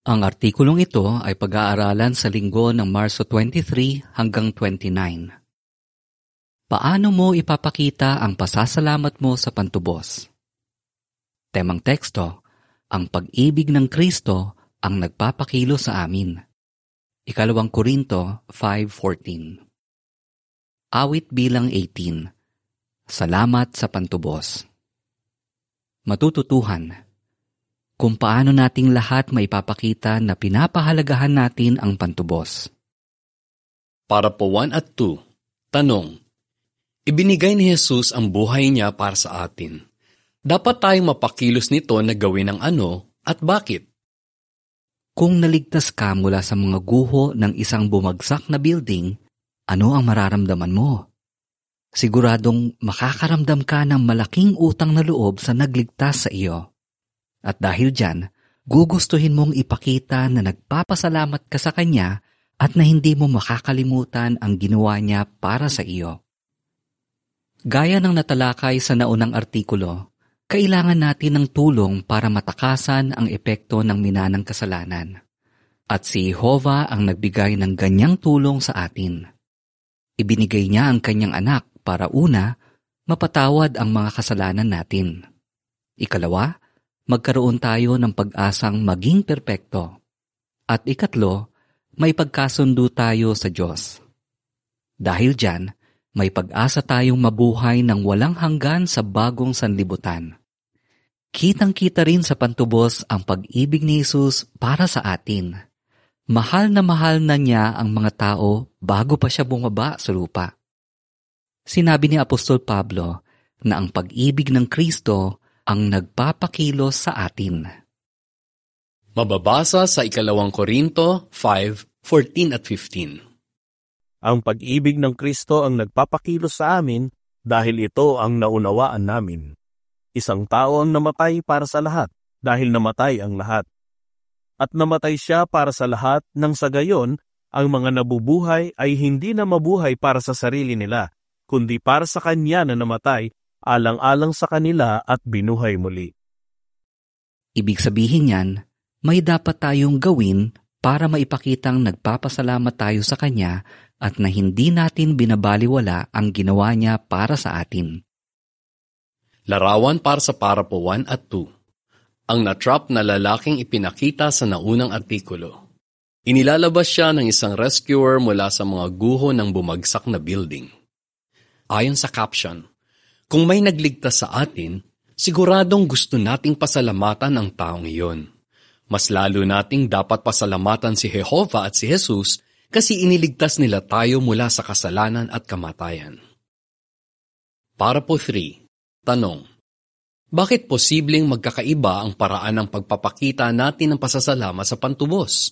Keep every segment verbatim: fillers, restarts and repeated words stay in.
Ang artikulong ito ay pag-aaralan sa linggo ng Marso twenty-three hanggang twenty-nine. Paano mo ipapakita ang pasasalamat mo sa pantubos? Temang teksto, ang pag-ibig ng Kristo ang nagpapakilo sa amin. Ikalawang Korinto five fourteen. Awit bilang eighteen. Salamat sa pantubos. Matututuhan. Kung paano nating lahat maipapakita na pinapahalagahan natin ang pantubos. Para po one at two, tanong. Ibinigay ni Jesus ang buhay niya para sa atin. Dapat tayong mapakilos nito na gawin ang ano at bakit? Kung naligtas ka mula sa mga guho ng isang bumagsak na building, ano ang mararamdaman mo? Siguradong makakaramdam ka ng malaking utang na loob sa nagligtas sa iyo. At dahil dyan, gugustuhin mong ipakita na nagpapasalamat ka sa Kanya at na hindi mo makakalimutan ang ginawa niya para sa iyo. Gaya ng natalakay sa naunang artikulo, kailangan natin ng tulong para matakasan ang epekto ng minanang kasalanan. At si Jehovah ang nagbigay ng ganyang tulong sa atin. Ibinigay niya ang Kanyang anak para una, mapatawad ang mga kasalanan natin. Ikalawa, magkaroon tayo ng pag-asang maging perpekto. At ikatlo, may pagkasundo tayo sa Diyos. Dahil dyan, may pag-asa tayong mabuhay ng walang hanggan sa bagong sanlibutan. Kitang-kita rin sa pantubos ang pag-ibig ni Jesus para sa atin. Mahal na mahal na niya ang mga tao bago pa siya bumaba sa lupa. Sinabi ni Apostol Pablo na ang pag-ibig ng Kristo ang nagpapakilos sa atin. Mababasa sa ikalawang Korinto five fourteen at fifteen. Ang pag-ibig ng Kristo ang nagpapakilos sa amin dahil ito ang naunawaan namin. Isang tao ang namatay para sa lahat dahil namatay ang lahat. At namatay siya para sa lahat nang sa gayon, ang mga nabubuhay ay hindi na mabuhay para sa sarili nila, kundi para sa Kanya na namatay, alang-alang sa kanila at binuhay muli. Ibig sabihin niyan, may dapat tayong gawin para maipakitang nagpapasalamat tayo sa Kanya at na hindi natin binabaliwala ang ginawa niya para sa atin. Larawan para sa parapo one at two. Ang natrap na lalaking ipinakita sa naunang artikulo. Inilalabas siya ng isang rescuer mula sa mga guho ng bumagsak na building. Ayon sa caption, kung may nagligtas sa atin, siguradong gusto nating pasalamatan ang taong iyon. Mas lalo nating dapat pasalamatan si Jehovah at si Jesus kasi iniligtas nila tayo mula sa kasalanan at kamatayan. Para po three, tanong. Bakit posibleng magkakaiba ang paraan ng pagpapakita natin ng pasasalamat sa pantubos?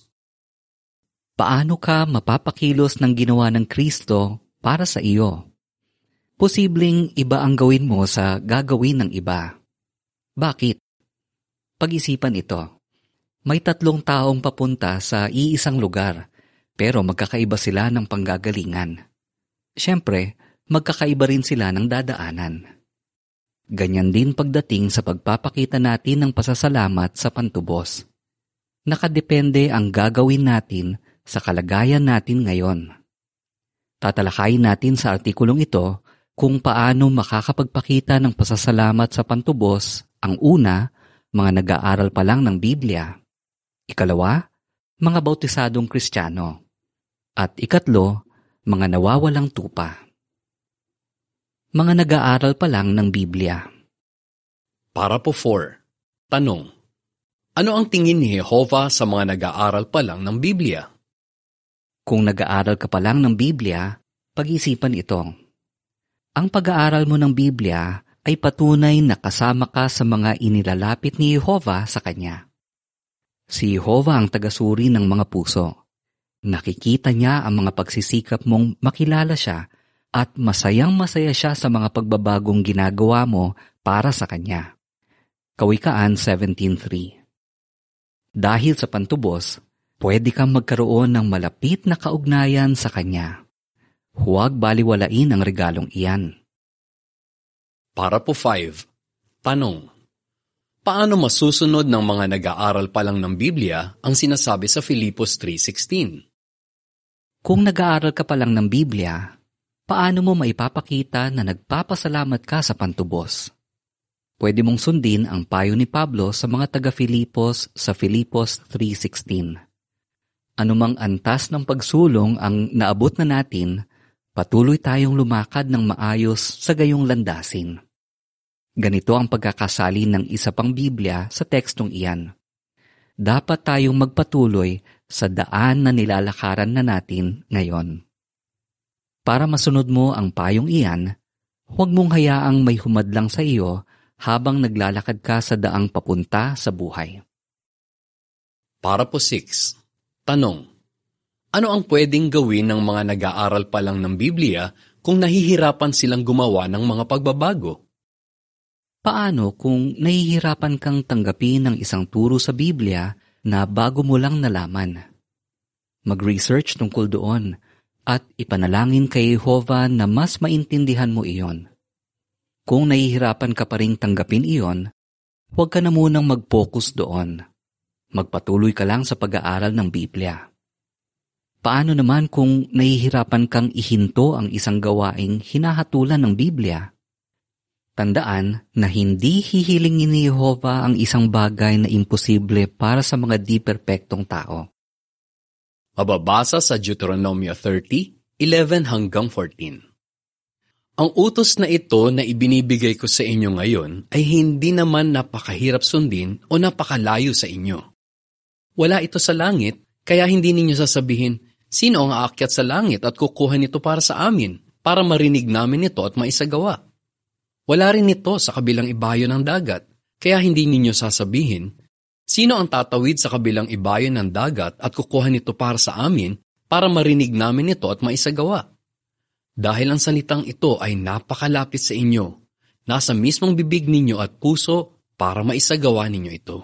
Paano ka mapapakilos ng ginawa ng Kristo para sa iyo? Posibleng iba ang gawin mo sa gagawin ng iba. Bakit? Pag-isipan ito. May tatlong taong papunta sa iisang lugar, pero magkakaiba sila ng panggagalingan. Siyempre, magkakaiba rin sila ng dadaanan. Ganyan din pagdating sa pagpapakita natin ng pasasalamat sa pantubos. Nakadepende ang gagawin natin sa kalagayan natin ngayon. Tatalakayin natin sa artikulong ito kung paano makakapagpakita ng pasasalamat sa pantubos ang una, mga nag-aaral pa lang ng Biblia. Ikalawa, mga bautisadong Kristiyano. At ikatlo, mga nawawalang tupa. Mga nag-aaral pa lang ng Biblia. Para po four, tanong. Ano ang tingin ni Jehovah sa mga nag-aaral pa lang ng Biblia? Kung nag-aaral ka pa lang ng Biblia, pag-isipan ito. Ang pag-aaral mo ng Biblia ay patunay na kasama ka sa mga inilalapit ni Jehovah sa Kanya. Si Jehovah ang tagasuri ng mga puso. Nakikita niya ang mga pagsisikap mong makilala siya at masayang-masaya siya sa mga pagbabagong ginagawa mo para sa Kanya. Kawikaan seventeen three. Dahil sa pantubos, pwede kang magkaroon ng malapit na kaugnayan sa Kanya. Huwag baliwalain ang regalong iyan. Para po five, tanong. Paano masusunod ng mga nag-aaral pa lang ng Biblia ang sinasabi sa Filipos three sixteen? Kung nag-aaral ka pa lang ng Biblia, paano mo maipapakita na nagpapasalamat ka sa pantubos? Pwede mong sundin ang payo ni Pablo sa mga taga-Filipos sa Filipos three sixteen. Anumang antas ng pagsulong ang naabot na natin, patuloy tayong lumakad ng maayos sa gayong landasin. Ganito ang pagkakasalin ng isa pang Biblia sa tekstong iyan. Dapat tayong magpatuloy sa daan na nilalakaran na natin ngayon. Para masunod mo ang payong iyan, huwag mong hayaang may humadlang sa iyo habang naglalakad ka sa daang papunta sa buhay. Para po six. Tanong. Ano ang pwedeng gawin ng mga nag-aaral pa lang ng Biblia kung nahihirapan silang gumawa ng mga pagbabago? Paano kung nahihirapan kang tanggapin ng isang turo sa Biblia na bago mo lang nalaman? Mag-research tungkol doon at ipanalangin kay Jehovah na mas maintindihan mo iyon. Kung nahihirapan ka pa ring tanggapin iyon, huwag ka na munang mag-focus doon. Magpatuloy ka lang sa pag-aaral ng Biblia. Paano naman kung nahihirapan kang ihinto ang isang gawaing hinahatulan ng Biblia? Tandaan na hindi hihilingin ni Jehovah ang isang bagay na imposible para sa mga di perpektong tao. Mababasa sa Deuteronomio thirty, eleven hanggang fourteen. Ang utos na ito na ibinibigay ko sa inyo ngayon ay hindi naman napakahirap sundin o napakalayo sa inyo. Wala ito sa langit, kaya hindi ninyo sasabihin, sino ang aakyat sa langit at kukuha nito para sa amin, para marinig namin ito at maisagawa? Wala rin ito sa kabilang ibayo ng dagat, kaya hindi ninyo sasabihin, sino ang tatawid sa kabilang ibayo ng dagat at kukuha nito para sa amin para marinig namin ito at maisagawa? Dahil ang salitang ito ay napakalapit sa inyo, nasa mismong bibig ninyo at puso para maisagawa ninyo ito.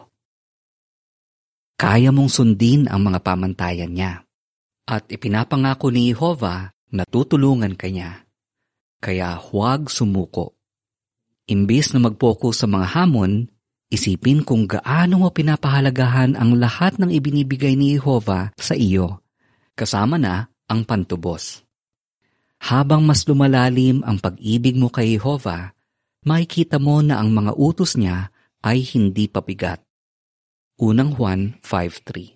Kaya mong sundin ang mga pamantayan niya, at ipinapangako ni Jehovah na tutulungan ka niya. Kaya huwag sumuko. Imbis na mag-focus sa mga hamon, isipin kung gaano mo pinapahalagahan ang lahat ng ibinibigay ni Jehovah sa iyo, kasama na ang pantubos. Habang mas lumalalim ang pag-ibig mo kay Jehovah, makikita mo na ang mga utos niya ay hindi pabigat. Unang Juan five three.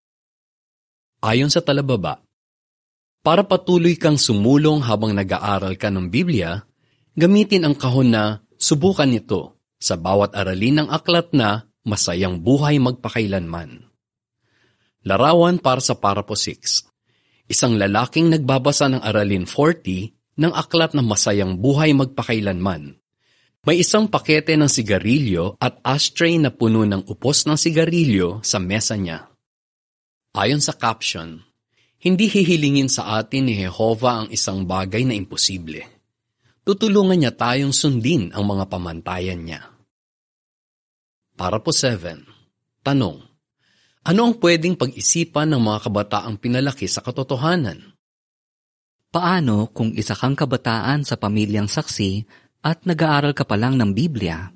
Ayon sa talababa, para patuloy kang sumulong habang nag-aaral ka ng Biblia, gamitin ang kahon na subukan nito sa bawat aralin ng aklat na masayang buhay magpakailanman. Larawan para sa Parapo six. Isang lalaking nagbabasa ng aralin forty ng aklat na masayang buhay magpakailanman. May isang pakete ng sigarilyo at ashtray na puno ng upos ng sigarilyo sa mesa niya. Ayon sa caption, hindi hihilingin sa atin ni Jehovah ang isang bagay na imposible. Tutulungan niya tayong sundin ang mga pamantayan niya. Para po seven. Tanong. Ano ang pwedeng pag-isipan ng mga kabataang pinalaki sa katotohanan? Paano kung isa kang kabataan sa pamilyang saksi at nag-aaral ka pa lang ng Biblia?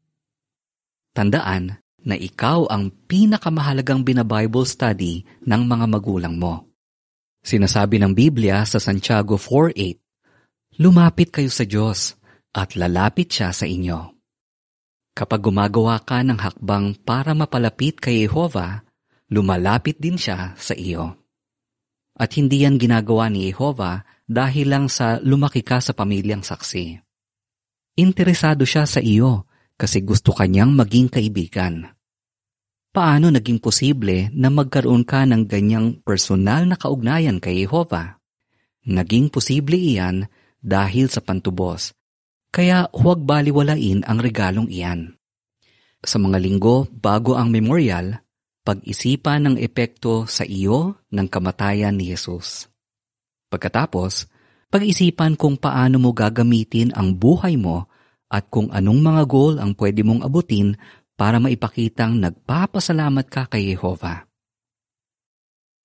Tandaan na ikaw ang pinakamahalagang bina-Bible study ng mga magulang mo. Sinasabi ng Biblia sa Santiago four eight, lumapit kayo sa Diyos at lalapit siya sa inyo. Kapag gumagawa ka ng hakbang para mapalapit kay Jehovah, lumalapit din siya sa iyo. At hindi yan ginagawa ni Jehovah dahil lang sa lumaki ka sa pamilyang saksi. Interesado siya sa iyo kasi gusto kanyang maging kaibigan. Paano naging posible na magkaroon ka ng ganyang personal na kaugnayan kay Jehovah? Naging posible iyan dahil sa pantubos, kaya huwag baliwalain ang regalong iyan. Sa mga linggo bago ang memorial, pag-isipan ng epekto sa iyo ng kamatayan ni Jesus. Pagkatapos, pag-isipan kung paano mo gagamitin ang buhay mo at kung anong mga goal ang pwede mong abutin para maipakitang nagpapasalamat ka kay Jehovah.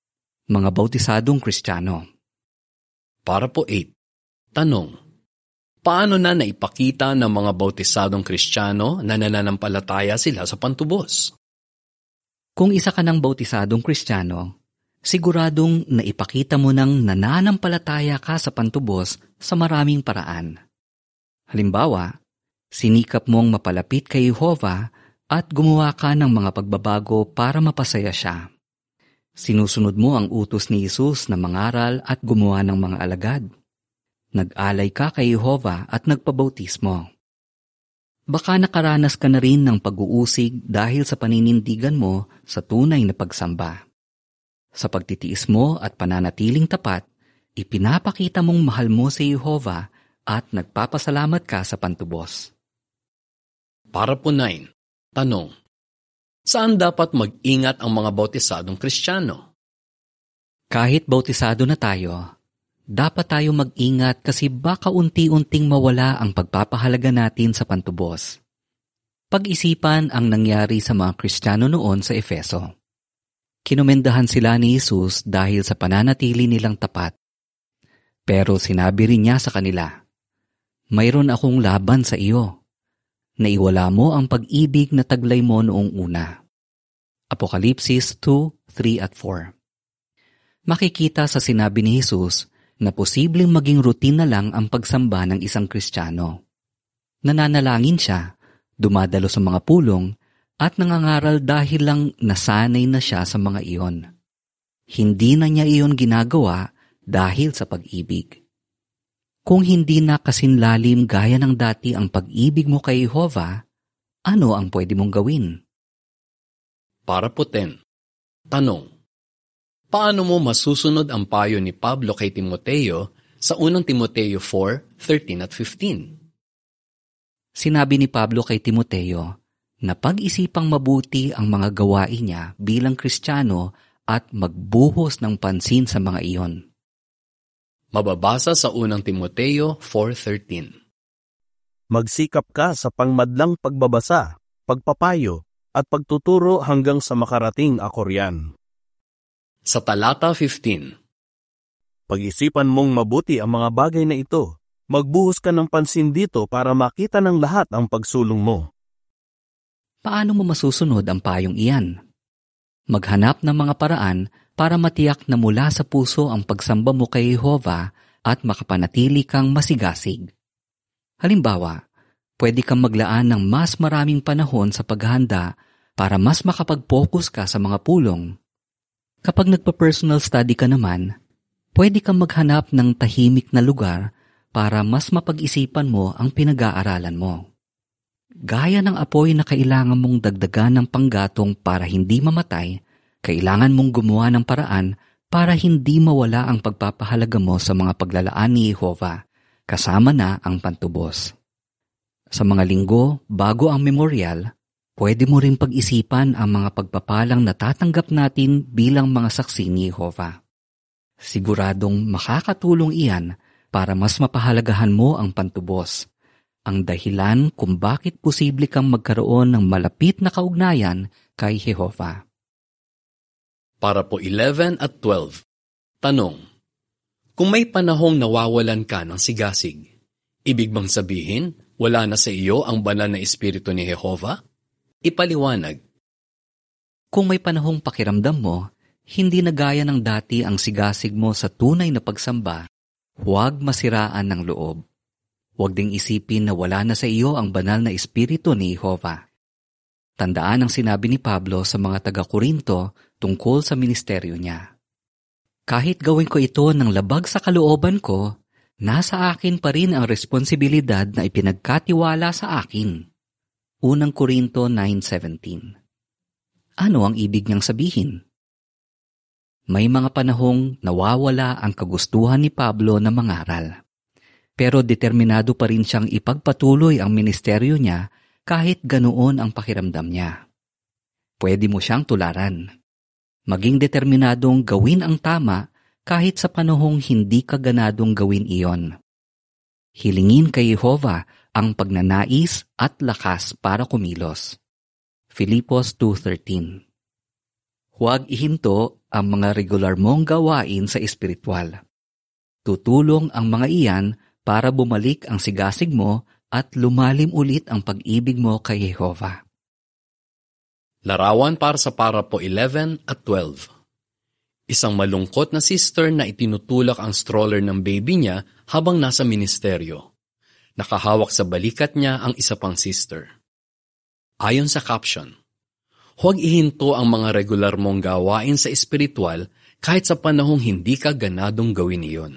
Mga bautisadong Kristiyano. Para po eight. Tanong. Paano na naipakita ng mga bautisadong Kristiyano na nananampalataya sila sa pantubos? Kung isa ka ng bautisadong Kristiyano, siguradong naipakita mo ng nananampalataya ka sa pantubos sa maraming paraan. Halimbawa, sinikap mong mapalapit kay Jehovah at gumawa ka ng mga pagbabago para mapasaya siya. Sinusunod mo ang utos ni Jesus na mangaral at gumawa ng mga alagad. Nag-alay ka kay Jehovah at nagpabautismo. Baka nakaranas ka na rin ng pag-uusig dahil sa paninindigan mo sa tunay na pagsamba. Sa pagtitiis mo at pananatiling tapat, ipinapakita mong mahal mo si Jehovah at nagpapasalamat ka sa pantubos. Para po nine. Tanong. Saan dapat mag-ingat ang mga bautisadong Kristiyano? Kahit bautisado na tayo, dapat tayo mag-ingat kasi baka unti-unting mawala ang pagpapahalaga natin sa pantubos. Pag-isipan ang nangyari sa mga Kristiyano noon sa Efeso. Kinomendahan sila ni Jesus dahil sa pananatili nilang tapat. Pero sinabi rin niya sa kanila, "Mayroon akong laban sa iyo. Naiwala mo ang pag-ibig na taglay mo noong una." Apokalipsis two, three at four. Makikita sa sinabi ni Jesus na posibleng maging routine na lang ang pagsamba ng isang Kristiyano. Nananalangin siya, dumadalo sa mga pulong, at nangangaral dahil lang nasanay na siya sa mga iyon. Hindi na niya iyon ginagawa dahil sa pag-ibig. Kung hindi na kasinlalim gaya ng dati ang pag-ibig mo kay Jehovah, ano ang pwede mong gawin? Para po ten. Tanong. Paano mo masusunod ang payo ni Pablo kay Timoteo sa unang Timoteo four, thirteen at fifteen? Sinabi ni Pablo kay Timoteo na pag-isipang mabuti ang mga gawain niya bilang Kristiyano at magbuhos ng pansin sa mga iyon. Mababasa sa unang Timoteo four thirteen. Magsikap ka sa pangmadlang pagbabasa, pagpapayo, at pagtuturo hanggang sa makarating ako riyan. Sa talata fifteen. Pag-isipan mong mabuti ang mga bagay na ito. Magbuhos ka ng pansin dito para makita ng lahat ang pagsulong mo. Paano mo masusunod ang payong iyan? Maghanap ng mga paraan para matiyak na mula sa puso ang pagsamba mo kay Jehovah at makapanatili kang masigasig. Halimbawa, pwede kang maglaan ng mas maraming panahon sa paghahanda para mas makapag-focus ka sa mga pulong. Kapag nagpa-personal study ka naman, pwede kang maghanap ng tahimik na lugar para mas mapag-isipan mo ang pinag-aaralan mo. Gaya ng apoy na kailangan mong dagdagan ng panggatong para hindi mamatay, kailangan mong gumawa ng paraan para hindi mawala ang pagpapahalaga mo sa mga paglalaan ni Jehovah, kasama na ang pantubos. Sa mga linggo bago ang memorial, pwede mo rin pag-isipan ang mga pagpapalang natatanggap natin bilang mga saksi ni Jehovah. Siguradong makakatulong iyan para mas mapahalagahan mo ang pantubos, ang dahilan kung bakit posible kang magkaroon ng malapit na kaugnayan kay Jehovah. Para po eleven at twelve. Tanong. Kung may panahong nawawalan ka ng sigasig, ibig bang sabihin wala na sa iyo ang banal na espiritu ni Jehovah? Ipaliwanag. Kung may panahong pakiramdam mo, hindi na gaya ng dati ang sigasig mo sa tunay na pagsamba, huwag masiraan ng loob. Huwag ding isipin na wala na sa iyo ang banal na espiritu ni Jehovah. Tandaan ang sinabi ni Pablo sa mga taga-Korinto tungkol sa ministeryo niya. Kahit gawin ko ito ng labag sa kalooban ko, nasa akin pa rin ang responsibilidad na ipinagkatiwala sa akin. Unang Korinto nine seventeen. Ano ang ibig niyang sabihin? May mga panahong nawawala ang kagustuhan ni Pablo na mangaral. Pero determinado pa rin siyang ipagpatuloy ang ministeryo niya kahit ganoon ang pakiramdam niya. Pwede mo siyang tularan. Maging determinadong gawin ang tama kahit sa panahong hindi ka ganadong gawin iyon. Hilingin kay Jehovah ang pagnanais at lakas para kumilos. Filipos two thirteen. Huwag ihinto ang mga regular mong gawain sa espiritual. Tutulong ang mga iyan para bumalik ang sigasig mo at lumalim ulit ang pag-ibig mo kay Jehova. Larawan para sa parapo eleven at twelve. Isang malungkot na sister na itinutulak ang stroller ng baby niya habang nasa ministeryo. Nakahawak sa balikat niya ang isa pang sister. Ayon sa caption, huwag ihinto ang mga regular mong gawain sa espiritual kahit sa panahong hindi ka ganadong gawin iyon.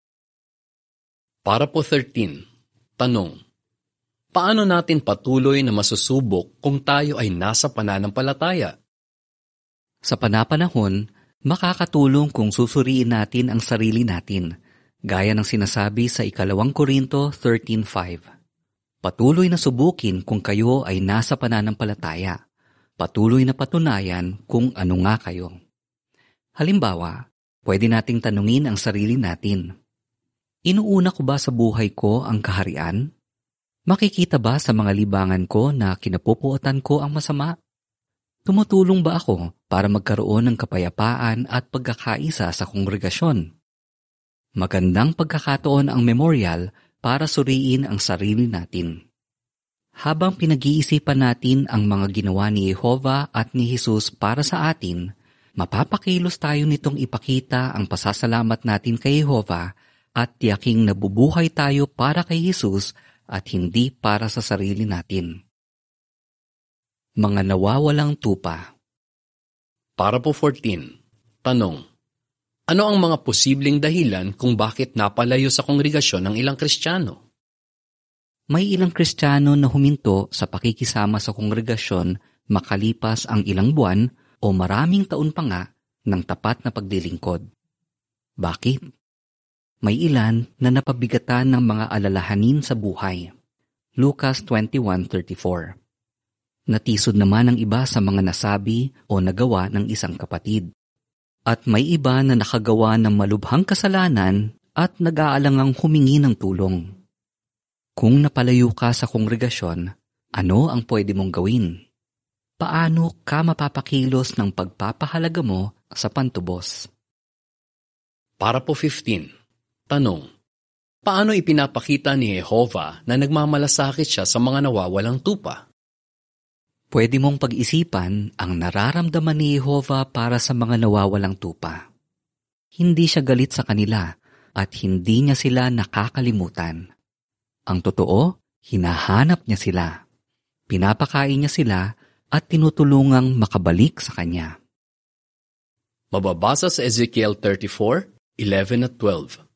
Para po thirteen. Tanong, paano natin patuloy na masusubok kung tayo ay nasa pananampalataya? Sa panapanahon, makakatulong kung susuriin natin ang sarili natin, gaya ng sinasabi sa ikalawang Korinto thirteen five. Patuloy na subukin kung kayo ay nasa pananampalataya. Patuloy na patunayan kung ano nga kayo. Halimbawa, pwede nating tanungin ang sarili natin. Inuuna ko ba sa buhay ko ang kaharian? Makikita ba sa mga libangan ko na kinapupuotan ko ang masama? Tumutulong ba ako para magkaroon ng kapayapaan at pagkakaisa sa kongregasyon? Magandang pagkakataon ang memorial para suriin ang sarili natin. Habang pinag-iisipan natin ang mga ginawa ni Jehova at ni Jesus para sa atin, mapapakilos tayo nitong ipakita ang pasasalamat natin kay Jehova at tiyaking nabubuhay tayo para kay Jesus at hindi para sa sarili natin. Mga nawawalang tupa. Para po fourteen. Tanong, ano ang mga posibleng dahilan kung bakit napalayo sa kongregasyon ng ilang Kristiyano? May ilang Kristiyano na huminto sa pakikisama sa kongregasyon makalipas ang ilang buwan o maraming taon pa nga ng tapat na paglilingkod. Bakit? May ilan na napabigatan ng mga alalahanin sa buhay. Lucas twenty-one thirty-four. Natisod naman ang iba sa mga nasabi o nagawa ng isang kapatid. At may iba na nakagawa ng malubhang kasalanan at nag-aalangang humingi ng tulong. Kung napalayo ka sa kongregasyon, ano ang pwede mong gawin? Paano ka mapapakilos ng pagpapahalaga mo sa pantubos? Para po fifteen. Tanong, paano ipinapakita ni Jehova na nagmamalasakit siya sa mga nawawalang tupa? Pwede mong pag-isipan ang nararamdaman ni Jehova para sa mga nawawalang tupa. Hindi siya galit sa kanila at hindi niya sila nakakalimutan. Ang totoo, hinahanap niya sila. Pinapakain niya sila at tinutulungang makabalik sa kanya. Mababasa sa Ezekiel thirty-four, eleven at twelve.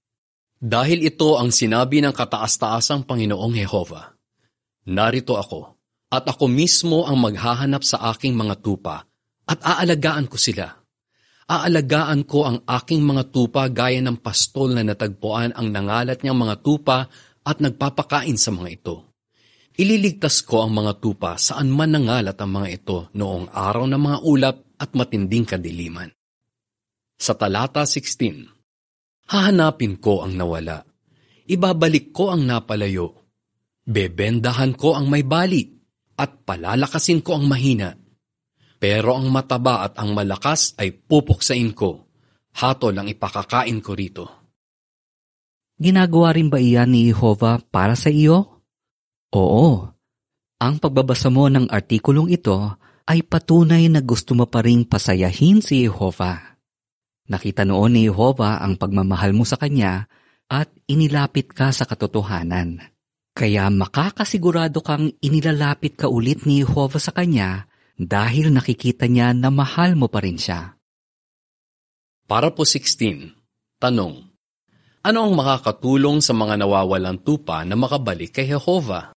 Dahil ito ang sinabi ng kataas-taasang Panginoong Jehova, narito ako, at ako mismo ang maghahanap sa aking mga tupa, at aalagaan ko sila. Aalagaan ko ang aking mga tupa gaya ng pastol na natagpuan ang nangalat niyang mga tupa at nagpapakain sa mga ito. Ililigtas ko ang mga tupa saan man nangalat ang mga ito noong araw ng mga ulap at matinding kadiliman. Sa talata sixteen, hahanapin ko ang nawala. Ibabalik ko ang napalayo. Bebendahan ko ang may bali at palalakasin ko ang mahina. Pero ang mataba at ang malakas ay pupuksain ko. Hatol ang ipakakain ko rito. Ginagawa rin ba iyan ni Jehova para sa iyo? Oo. Ang pagbabasa mo ng artikulong ito ay patunay na gusto mo pa ring pasayahin si Jehova. Nakita noon ni Jehova ang pagmamahal mo sa Kanya at inilapit ka sa katotohanan. Kaya makakasigurado kang inilalapit ka ulit ni Jehova sa Kanya dahil nakikita niya na mahal mo pa rin siya. Para po sixteen. Tanong, ano ang makakatulong sa mga nawawalang tupa na makabalik kay Jehova?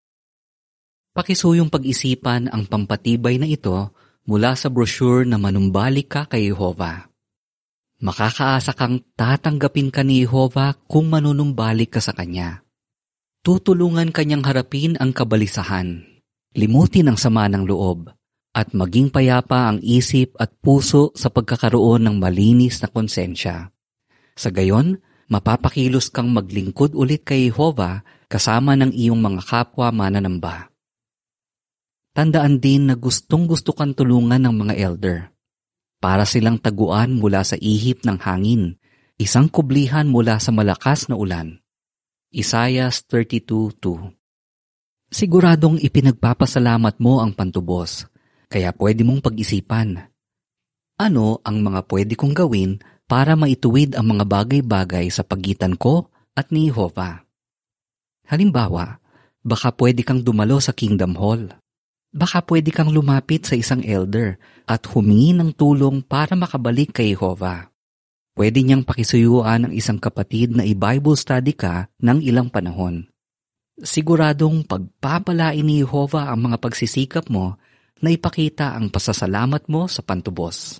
Pakisuyong pag-isipan ang pampatibay na ito mula sa brochure na manumbalik ka kay Jehova. Makakaasa kang tatanggapin ka ni Jehova kung manunumbalik ka sa Kanya. Tutulungan Kanyang harapin ang kabalisahan, limutin ang sama ng loob, at maging payapa ang isip at puso sa pagkakaroon ng malinis na konsensya. Sa gayon, mapapakilos kang maglingkod ulit kay Jehova kasama ng iyong mga kapwa mananamba. Tandaan din na gustong-gusto kang tulungan ng mga elder. Para silang taguan mula sa ihip ng hangin, isang kublihan mula sa malakas na ulan. Isaiah thirty-two two. Siguradong ipinagpapasalamat mo ang pantubos, kaya pwede mong pag-isipan. Ano ang mga pwede kong gawin para maituwid ang mga bagay-bagay sa pagitan ko at ni Jehovah? Halimbawa, baka pwede kang dumalo sa Kingdom Hall. Baka pwede kang lumapit sa isang elder at humingi ng tulong para makabalik kay Jehovah. Pwede niyang pakisuyuan ang isang kapatid na i-Bible study ka ng ilang panahon. Siguradong pagpapalain ni Jehovah ang mga pagsisikap mo na ipakita ang pasasalamat mo sa pantubos.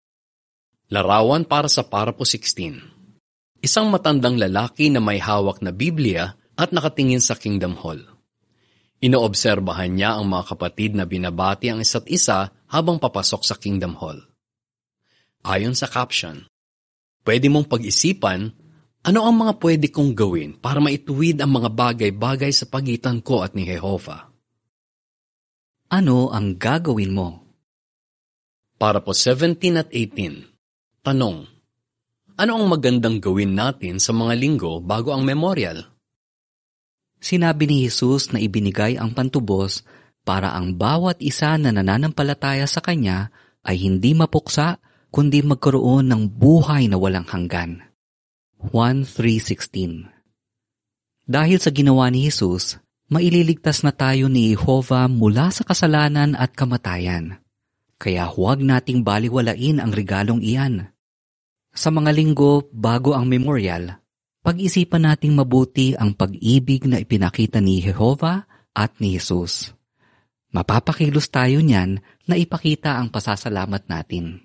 Larawan para sa Parapo sixteen. Isang matandang lalaki na may hawak na Biblia at nakatingin sa Kingdom Hall. Inoobserbahan niya ang mga kapatid na binabati ang isa't isa habang papasok sa Kingdom Hall. Ayon sa caption, pwede mong pag-isipan, ano ang mga pwede kong gawin para maituwid ang mga bagay-bagay sa pagitan ko at ni Jehovah? Ano ang gagawin mo? Para po seventeen at eighteen. Tanong, ano ang magandang gawin natin sa mga linggo bago ang memorial? Sinabi ni Jesus na ibinigay ang pantubos para ang bawat isa na nananampalataya sa Kanya ay hindi mapuksa kundi magkaroon ng buhay na walang hanggan. Juan three sixteen. Dahil sa ginawa ni Jesus, maililigtas na tayo ni Jehovah mula sa kasalanan at kamatayan. Kaya huwag nating baliwalain ang regalong iyan. Sa mga linggo bago ang memorial, pag-isipan nating mabuti ang pag-ibig na ipinakita ni Jehovah at ni Jesus. Mapapakilos tayo niyan na ipakita ang pasasalamat natin.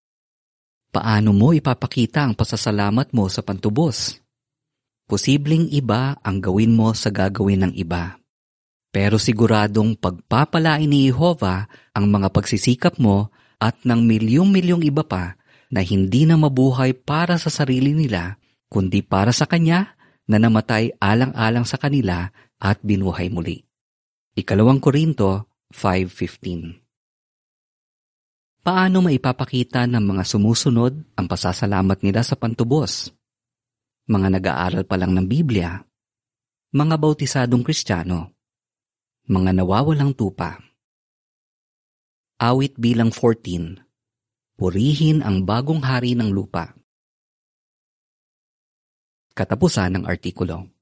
Paano mo ipapakita ang pasasalamat mo sa pantubos? Posibleng iba ang gawin mo sa gagawin ng iba. Pero siguradong pagpapalain ni Jehovah ang mga pagsisikap mo at ng milyong-milyong iba pa na hindi na mabuhay para sa sarili nila, kundi para sa Kanya na namatay alang-alang sa kanila at binuhay muli. Ikalawang Korinto five fifteen. Paano maipapakita ng mga sumusunod ang pasasalamat nila sa pantubos? Mga nag-aaral pa lang ng Biblia, mga bautisadong Kristiyano, mga nawawalang tupa. Awit bilang fourteen. Purihin ang bagong hari ng lupa. Katapusan ng artikulo.